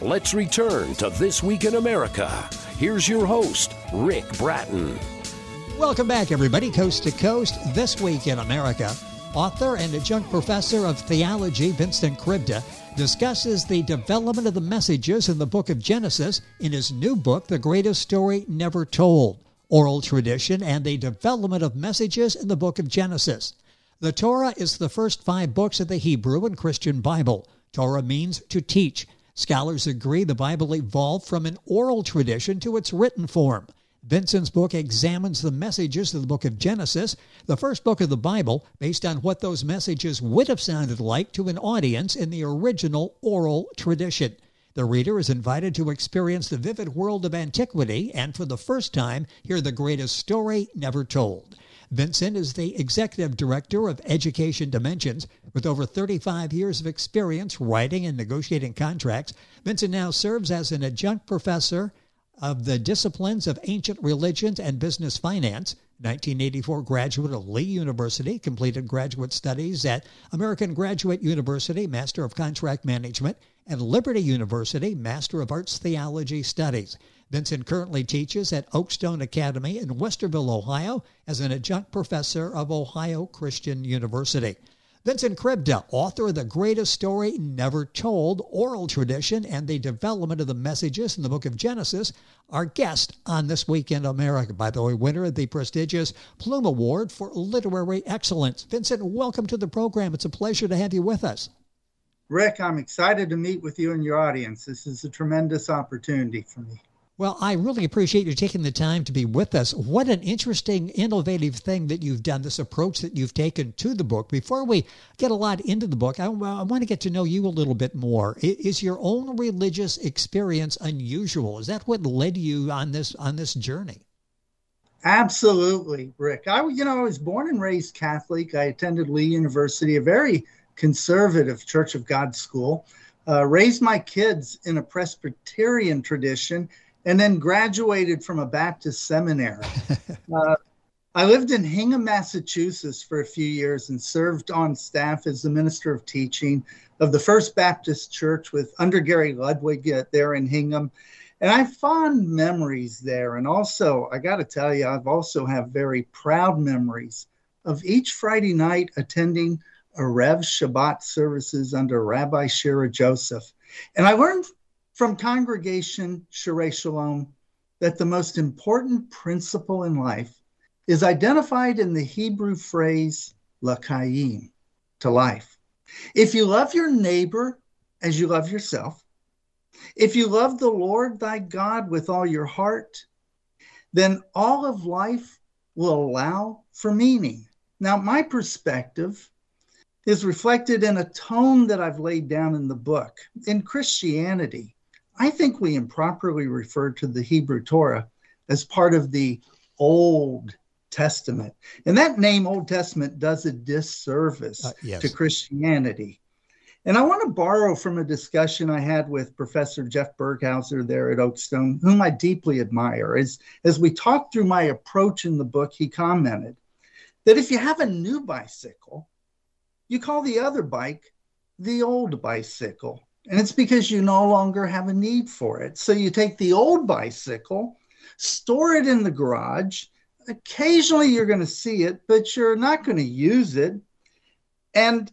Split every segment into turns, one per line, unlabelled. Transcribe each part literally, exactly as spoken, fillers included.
Let's return to This Week in America. Here's your host, Rick Bratton.
Welcome back, everybody, coast to coast. This Week in America, author and adjunct professor of theology Vincent Kribda discusses the development of the messages in the book of Genesis in his new book, The Greatest Story Never Told, Oral Tradition and the Development of Messages in the Book of Genesis. The Torah is the first five books of the Hebrew and Christian Bible. Torah means to teach. Scholars agree the Bible evolved from an oral tradition to its written form. Vincent's book examines the messages of the book of Genesis, the first book of the Bible, based on what those messages would have sounded like to an audience in the original oral tradition. The reader is invited to experience the vivid world of antiquity and, for the first time, hear the greatest story never told. Vincent is the executive director of Education Dimensions. With over thirty-five years of experience writing and negotiating contracts, Vincent now serves as an adjunct professor of the disciplines of ancient religions and business finance. nineteen eighty-four graduate of Lee University, completed graduate studies at American Graduate University, Master of Contract Management, and Liberty University, Master of Arts Theology Studies. Vincent currently teaches at Oakstone Academy in Westerville, Ohio, as an adjunct professor of Ohio Christian University. Vincent Kribda, author of The Greatest Story Never Told, Oral Tradition, and the Development of the Messages in the Book of Genesis, our guest on This Week in America. By the way, winner of the prestigious Plume Award for Literary Excellence. Vincent, welcome to the program. It's a pleasure to have you with us.
Rick, I'm excited to meet with you and your audience. This is a tremendous opportunity for me.
Well, I really appreciate you taking the time to be with us. What an interesting, innovative thing that you've done, this approach that you've taken to the book. Before we get a lot into the book, I, I want to get to know you a little bit more. Is your own religious experience unusual? Is that what led you on this on this journey?
Absolutely, Rick. I, you know, I was born and raised Catholic. I attended Lee University, a very conservative Church of God school, uh, raised my kids in a Presbyterian tradition, and then graduated from a Baptist seminary. uh, I lived in Hingham, Massachusetts for a few years and served on staff as the minister of teaching of the First Baptist Church with under Gary Ludwig uh, there in Hingham. And I have fond memories there. And also, I got to tell you, I've also have very proud memories of each Friday night attending Erev Shabbat services under Rabbi Shira Joseph. And I learned from Congregation Sherei Shalom that the most important principle in life is identified in the Hebrew phrase l'chaim, to life. If you love your neighbor as you love yourself, if you love the Lord thy God with all your heart, then all of life will allow for meaning. Now, my perspective is reflected in a tone that I've laid down in the book. In Christianity, I think we improperly refer to the Hebrew Torah as part of the Old Testament. And that name, Old Testament, does a disservice uh, yes. to Christianity. And I want to borrow from a discussion I had with Professor Jeff Berghauser there at Oakstone, whom I deeply admire. As, as we talked through my approach in the book, he commented that if you have a new bicycle, you call the other bike the old bicycle. And it's because you no longer have a need for it. So you take the old bicycle, store it in the garage. Occasionally you're going to see it, but you're not going to use it. And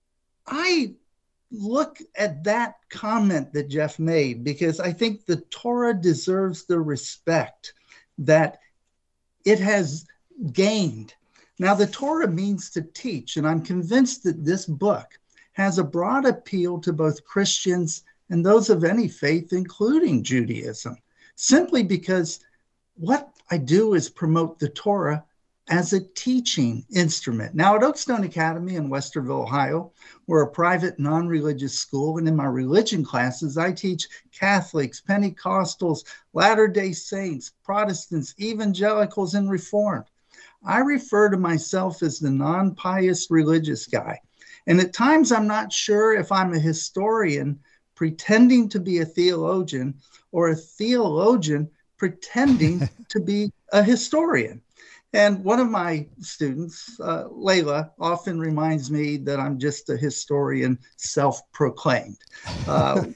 I look at that comment that Jeff made because I think the Torah deserves the respect that it has gained. Now, the Torah means to teach, and I'm convinced that this book has a broad appeal to both Christians and those of any faith, including Judaism, simply because what I do is promote the Torah as a teaching instrument. Now, at Oakstone Academy in Westerville, Ohio, we're a private non-religious school, and in my religion classes, I teach Catholics, Pentecostals, Latter-day Saints, Protestants, evangelicals, and Reformed. I refer to myself as the non-pious religious guy. And at times, I'm not sure if I'm a historian pretending to be a theologian or a theologian pretending to be a historian. And one of my students, uh, Layla, often reminds me that I'm just a historian self-proclaimed. Uh,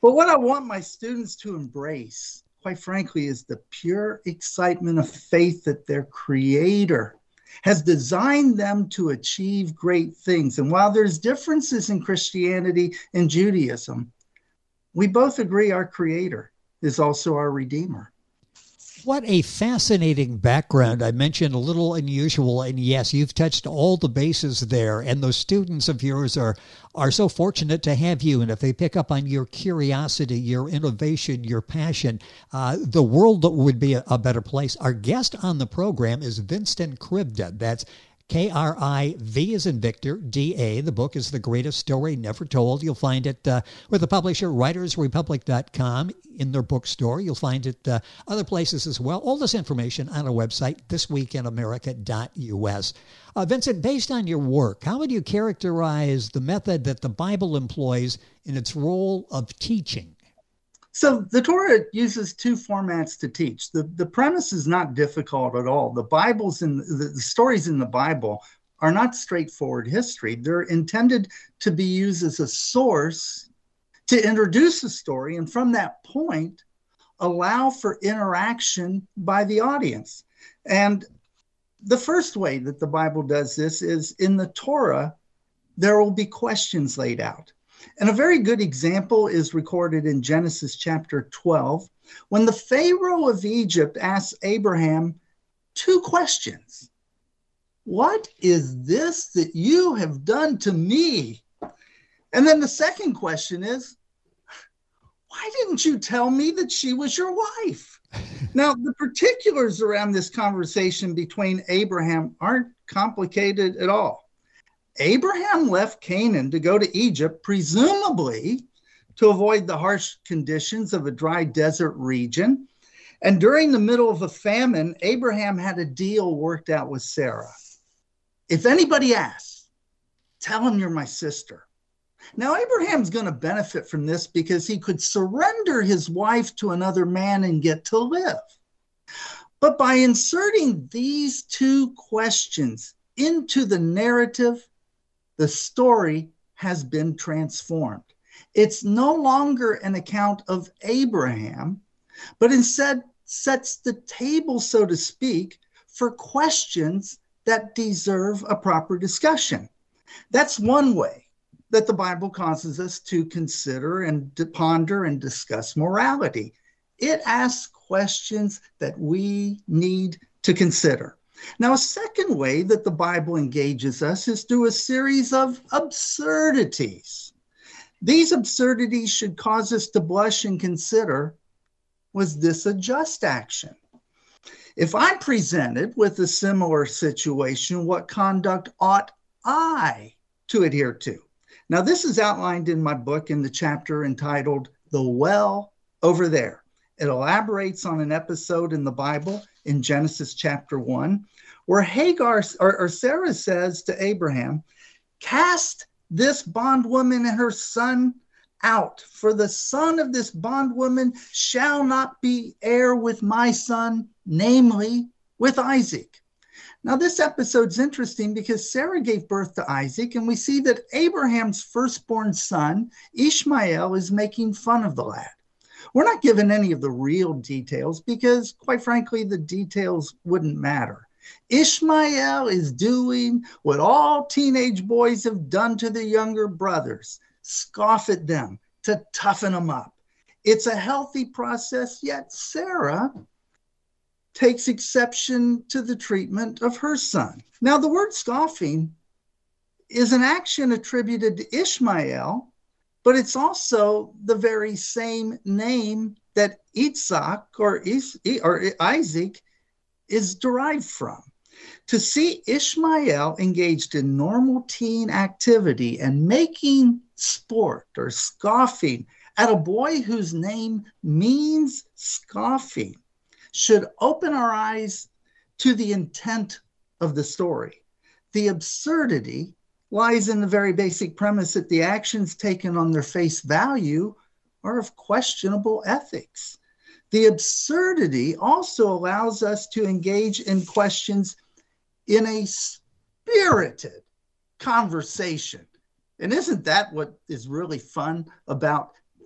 But what I want my students to embrace, quite frankly, is the pure excitement of faith that their Creator has designed them to achieve great things. And while there's differences in Christianity and Judaism, we both agree our Creator is also our Redeemer.
What a fascinating background. I mentioned a little unusual, and yes, you've touched all the bases there, and those students of yours are are so fortunate to have you, and if they pick up on your curiosity, your innovation, your passion, uh, the world would be a, a better place. Our guest on the program is Vincent Kribda. That's K R I V as in Victor, D A. The book is The Greatest Story Never Told. You'll find it uh, with the publisher, writers republic dot com, in their bookstore. You'll find it uh, other places as well. All this information on our website, this week in america dot U S. Uh, Vincent, based on your work, how would you characterize the method that the Bible employs in its role of teaching?
So the Torah uses two formats to teach. The, the premise is not difficult at all. The Bible's in the, the stories in the Bible are not straightforward history. They're intended to be used as a source to introduce a story, and from that point, allow for interaction by the audience. And the first way that the Bible does this is in the Torah, there will be questions laid out. And a very good example is recorded in Genesis chapter twelve, when the Pharaoh of Egypt asks Abraham two questions. What is this that you have done to me? And then the second question is, why didn't you tell me that she was your wife? Now, the particulars around this conversation between Abraham aren't complicated at all. Abraham left Canaan to go to Egypt, presumably to avoid the harsh conditions of a dry desert region. And during the middle of a famine, Abraham had a deal worked out with Sarah. If anybody asks, tell him you're my sister. Now, Abraham's going to benefit from this because he could surrender his wife to another man and get to live. But by inserting these two questions into the narrative, the story has been transformed. It's no longer an account of Abraham, but instead sets the table, so to speak, for questions that deserve a proper discussion. That's one way that the Bible causes us to consider and to ponder and discuss morality. It asks questions that we need to consider. Now, a second way that the Bible engages us is through a series of absurdities. These absurdities should cause us to blush and consider, was this a just action? If I'm presented with a similar situation, what conduct ought I to adhere to? Now, this is outlined in my book in the chapter entitled The Well Over There. It elaborates on an episode in the Bible in Genesis chapter one, where Hagar or, or Sarah says to Abraham, cast this bondwoman and her son out, for the son of this bondwoman shall not be heir with my son, namely with Isaac. Now, this episode's interesting because Sarah gave birth to Isaac, and we see that Abraham's firstborn son, Ishmael, is making fun of the lad. We're not given any of the real details because, quite frankly, the details wouldn't matter. Ishmael is doing what all teenage boys have done to their younger brothers: scoff at them, to toughen them up. It's a healthy process, yet Sarah takes exception to the treatment of her son. Now, the word scoffing is an action attributed to Ishmael, but it's also the very same name that Isaac or, Is- or Isaac is derived from. To see Ishmael engaged in normal teen activity and making sport or scoffing at a boy whose name means scoffing should open our eyes to the intent of the story. The absurdity lies in the very basic premise that the actions taken on their face value are of questionable ethics. The absurdity also allows us to engage in questions in a spirited conversation. And isn't that what is really fun about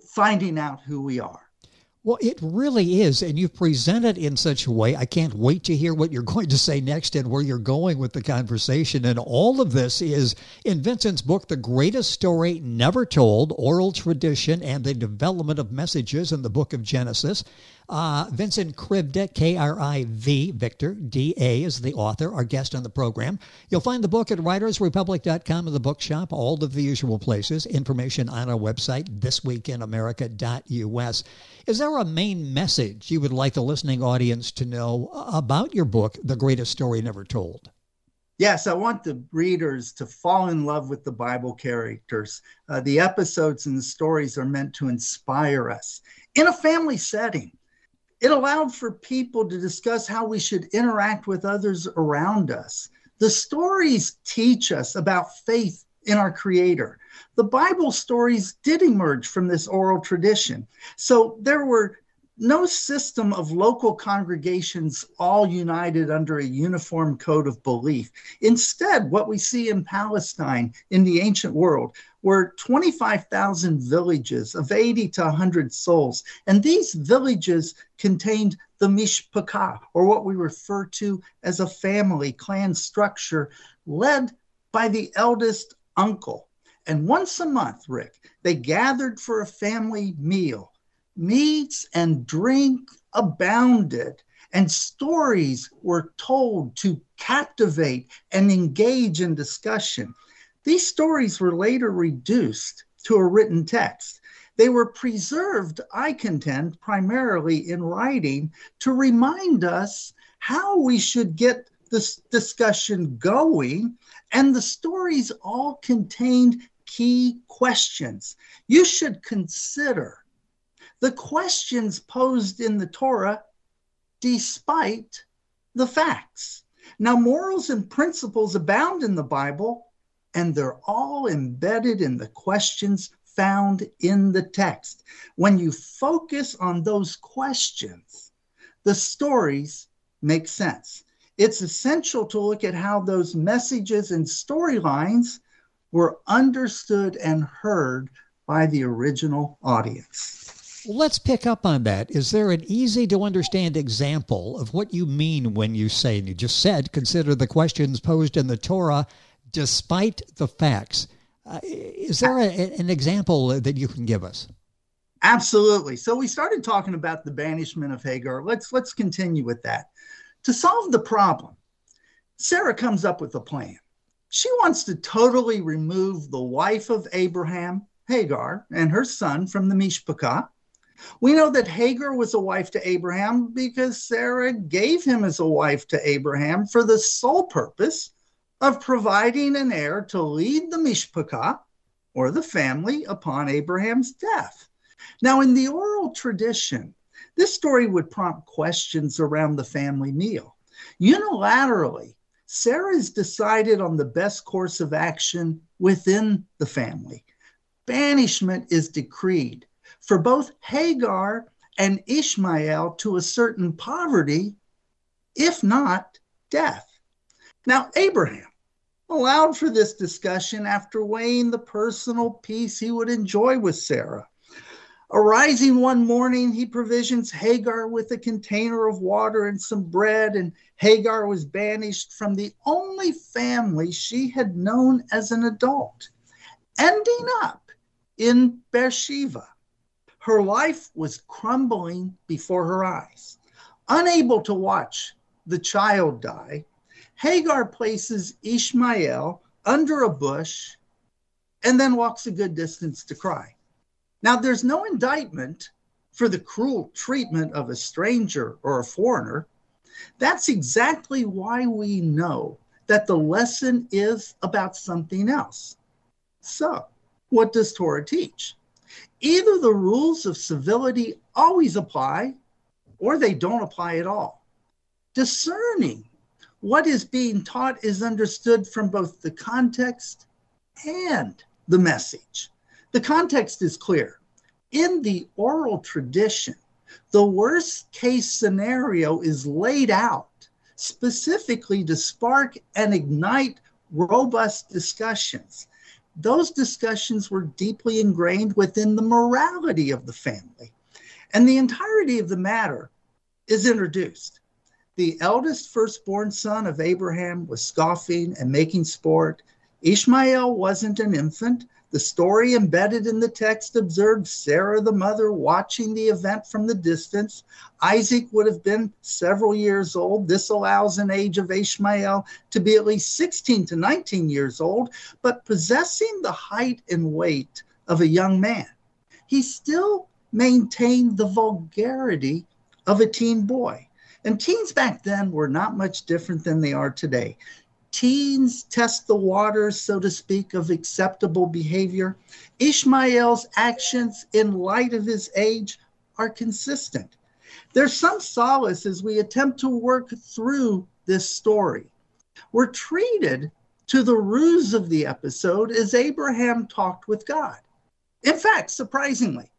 finding out who we are.
Well, it really is, and you've presented in such a way. I can't wait to hear what you're going to say next and where you're going with the conversation. And all of this is in Vincent's book, The Greatest Story Never Told, Oral Tradition and the Development of Messages in the Book of Genesis. Uh, Vincent Kribda, K R I V, Victor, D A is the author, our guest on the program. You'll find the book at writers republic dot com in the bookshop, all of the usual places. Information on our website, this week in america dot u s. Is there a main message you would like the listening audience to know about your book, The Greatest Story Never Told?
Yes, I want the readers to fall in love with the Bible characters. Uh, the episodes and the stories are meant to inspire us. In a family setting, it allowed for people to discuss how we should interact with others around us. The stories teach us about faith in our Creator. The Bible stories did emerge from this oral tradition. So there were no system of local congregations all united under a uniform code of belief. Instead, what we see in Palestine in the ancient world were twenty-five thousand villages of eighty to one hundred souls. And these villages contained the mishpachah, or what we refer to as a family clan structure led by the eldest uncle. And once a month, Rick, they gathered for a family meal. Meats and drink abounded, and stories were told to captivate and engage in discussion. These stories were later reduced to a written text. They were preserved, I contend, primarily in writing to remind us how we should get this discussion going, and the stories all contained key questions. You should consider the questions posed in the Torah despite the facts. Now, morals and principles abound in the Bible, and they're all embedded in the questions found in the text. When you focus on those questions, the stories make sense. It's essential to look at how those messages and storylines were understood and heard by the original audience.
Let's pick up on that. Is there an easy to understand example of what you mean when you say, and you just said, consider the questions posed in the Torah despite the facts? Uh, is there a, an example that you can give us?
Absolutely. So we started talking about the banishment of Hagar. Let's let's continue with that. To solve the problem, Sarah comes up with a plan. She wants to totally remove the wife of Abraham, Hagar, and her son from the Mishpachah. We know that Hagar was a wife to Abraham because Sarah gave him as a wife to Abraham for the sole purpose of providing an heir to lead the Mishpachah, or the family, upon Abraham's death. Now, in the oral tradition, this story would prompt questions around the family meal. Unilaterally, Sarah's decided on the best course of action within the family. Banishment is decreed for both Hagar and Ishmael to a certain poverty, if not death. Now, Abraham allowed for this discussion after weighing the personal peace he would enjoy with Sarah. Arising one morning, he provisions Hagar with a container of water and some bread, and Hagar was banished from the only family she had known as an adult, ending up in Beersheba. Her life was crumbling before her eyes. Unable to watch the child die, Hagar places Ishmael under a bush and then walks a good distance to cry. Now, there's no indictment for the cruel treatment of a stranger or a foreigner. That's exactly why we know that the lesson is about something else. So, what does Torah teach? Either the rules of civility always apply, or they don't apply at all. Discerning what is being taught is understood from both the context and the message. The context is clear. In the oral tradition, the worst case scenario is laid out specifically to spark and ignite robust discussions. those discussions were deeply ingrained within the morality of the family. And the entirety of the matter is introduced. The eldest firstborn son of Abraham was scoffing and making sport. Ishmael wasn't an infant. The story embedded in the text observed Sarah, the mother, watching the event from the distance. Isaac would have been several years old. This allows an age of Ishmael to be at least sixteen to nineteen years old, but possessing the height and weight of a young man. He still maintained the vulgarity of a teen boy. And teens back then were not much different than they are today. Teens test the waters, so to speak, of acceptable behavior. Ishmael's actions in light of his age are consistent. There's some solace as we attempt to work through this story. We're treated to the ruse of the episode as Abraham talked with God. In fact, surprisingly,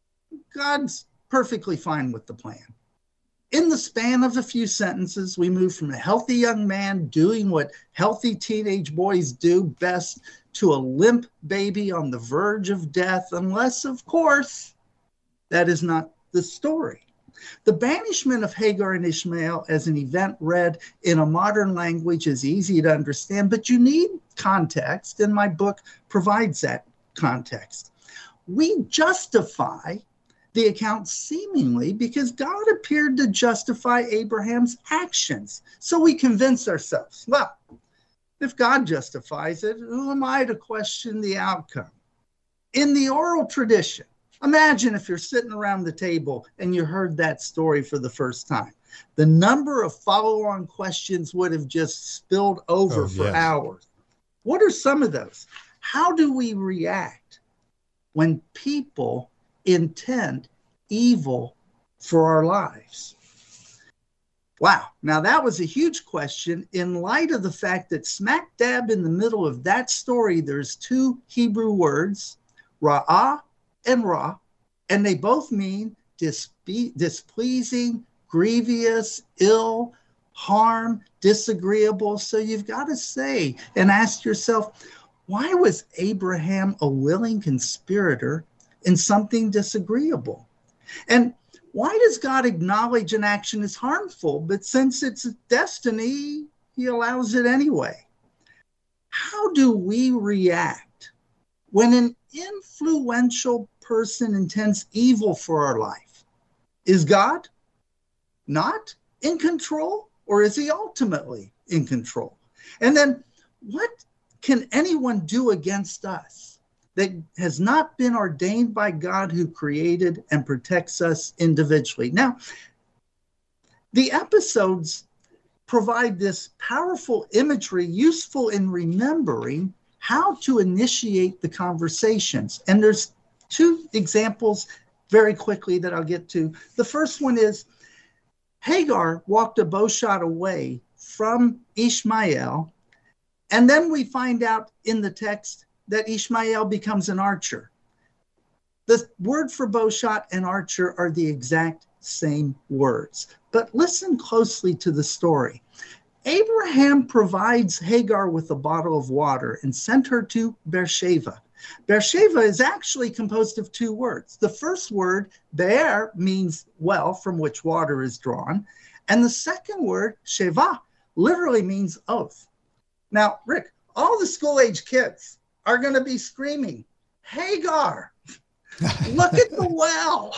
God's perfectly fine with the plan. In the span of a few sentences, we move from a healthy young man doing what healthy teenage boys do best to a limp baby on the verge of death, unless, of course, that is not the story. The banishment of Hagar and Ishmael as an event read in a modern language is easy to understand, but you need context, and my book provides that context. We justify the account seemingly because God appeared to justify Abraham's actions. So we convince ourselves, well, if God justifies it, who am I to question the outcome? In the oral tradition, imagine if you're sitting around the table and you heard that story for the first time. The number of follow-on questions would have just spilled over oh, for yes. hours. What are some of those? How do we react when people intend evil for our lives? Wow. Now that was a huge question in light of the fact that smack dab in the middle of that story, there's two Hebrew words, ra'ah and ra, and they both mean dispe- displeasing, grievous, ill, harm, disagreeable. So you've got to say and ask yourself, why was Abraham a willing conspirator in something disagreeable? And why does God acknowledge an action as harmful, but since it's destiny, he allows it anyway? How do we react when an influential person intends evil for our life? Is God not in control, or is he ultimately in control? And then what can anyone do against us that has not been ordained by God, who created and protects us individually? Now, the episodes provide this powerful imagery useful in remembering how to initiate the conversations. And there's two examples very quickly that I'll get to. The first one is Hagar walked a bow shot away from Ishmael, and then we find out in the text that Ishmael becomes an archer. The word for bow shot and archer are the exact same words. But listen closely to the story. Abraham provides Hagar with a bottle of water and sent her to Beersheba. Beersheba is actually composed of two words. The first word, Be'er, means well, from which water is drawn. And the second word, Sheva, literally means oath. Now, Rick, all the school-age kids are going to be screaming, Hagar, look at the well.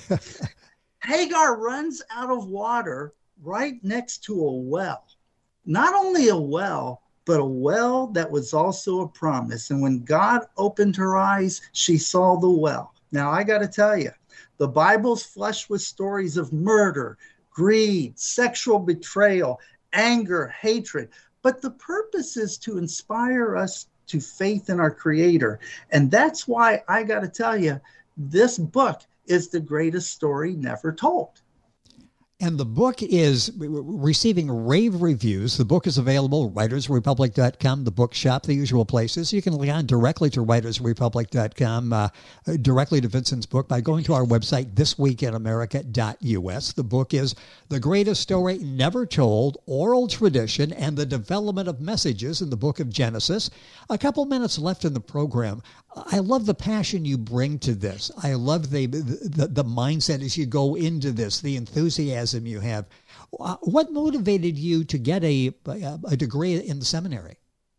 Hagar runs out of water right next to a well. Not only a well, but a well that was also a promise. And when God opened her eyes, she saw the well. Now, I got to tell you, the Bible's flush with stories of murder, greed, sexual betrayal, anger, hatred. But the purpose is to inspire us to faith in our Creator. And that's why I got to tell you, this book is the greatest story never told.
And the book is receiving rave reviews. The book is available at writers republic dot com, the bookshop, the usual places. You can log on directly to writers republic dot com, uh, directly to Vincent's book by going to our website, this week in america dot u s. The book is The Greatest Story Never Told, Oral Tradition, and the Development of Messages in the Book of Genesis. A couple minutes left in the program. I love the passion you bring to this. I love the, the, the mindset as you go into this, the enthusiasm you have. What motivated you to get a, a degree in the seminary?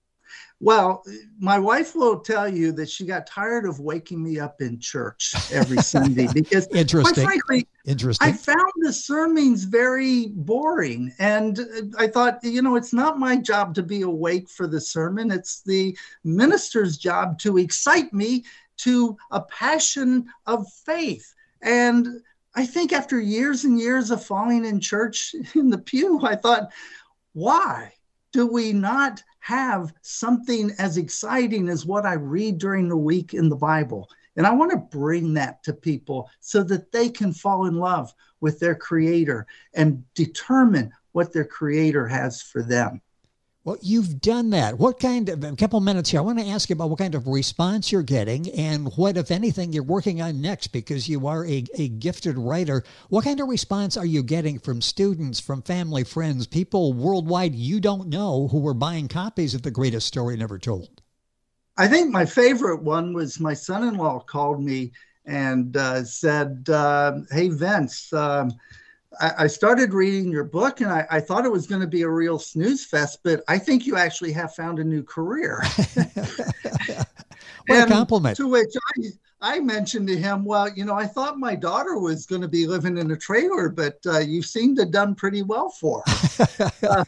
Well, my wife will tell you that she got tired of waking me up in church every Sunday because,
Interesting.
quite frankly,
Interesting.
I found the sermons very boring. And I thought, you know, it's not my job to be awake for the sermon. It's the minister's job to excite me to a passion of faith. And I think after years and years of falling in church in the pew, I thought, why do we not have something as exciting as what I read during the week in the Bible? And I want to bring that to people so that they can fall in love with their Creator and determine what their Creator has for them.
Well, you've done that. What kind of, a couple minutes here, I want to ask you about what kind of response you're getting and what, if anything, you're working on next, because you are a, a gifted writer. What kind of response are you getting from students, from family, friends, people worldwide you don't know who are buying copies of The Greatest Story Never Told?
I think my favorite one was my son-in-law called me and uh, said, uh, hey, Vince, um, I started reading your book and I, I thought it was going to be a real snooze fest, but I think you actually have found a new career.
What a compliment.
To which I, I mentioned to him, well, you know, I thought my daughter was going to be living in a trailer, but uh, you seem to have done pretty well for her. uh,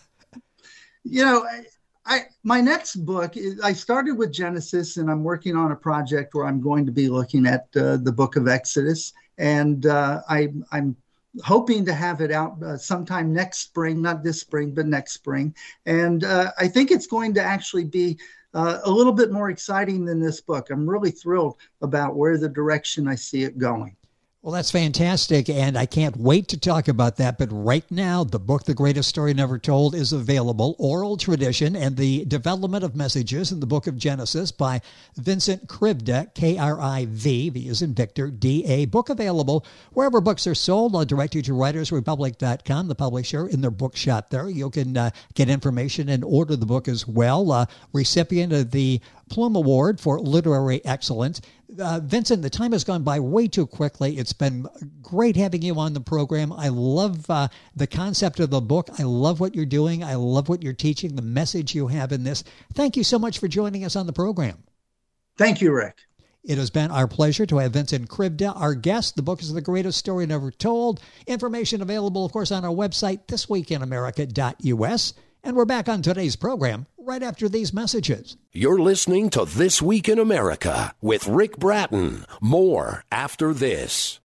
you know, I, I my next book, is, I started with Genesis and I'm working on a project where I'm going to be looking at uh, the book of Exodus. And uh, I, I'm hoping to have it out uh, sometime next spring, not this spring, but next spring. And uh, I think it's going to actually be uh, a little bit more exciting than this book. I'm really thrilled about where the direction I see it going.
Well, that's fantastic, and I can't wait to talk about that. But right now, the book, The Greatest Story Never Told, is available. Oral Tradition and the Development of Messages in the Book of Genesis by Vincent Krivda, K R I V, V as in Victor, D A. Book available wherever books are sold. I'll direct you to writers republic dot com, the publisher, in their bookshop there. You can uh, get information and order the book as well. Uh, recipient of the Plume Award for Literary Excellence. Uh, Vincent, the time has gone by way too quickly. It's been great having you on the program. I love uh, the concept of the book. I love what you're doing. I love what you're teaching, the message you have in this. Thank you so much for joining us on the program.
Thank you, Rick.
It has been our pleasure to have Vincent Krivda, our guest. The book is The Greatest Story Never Told. Information available, of course, on our website, this week in america dot u s. And we're back on today's program right after these messages.
You're listening to This Week in America with Rick Bratton. More after this.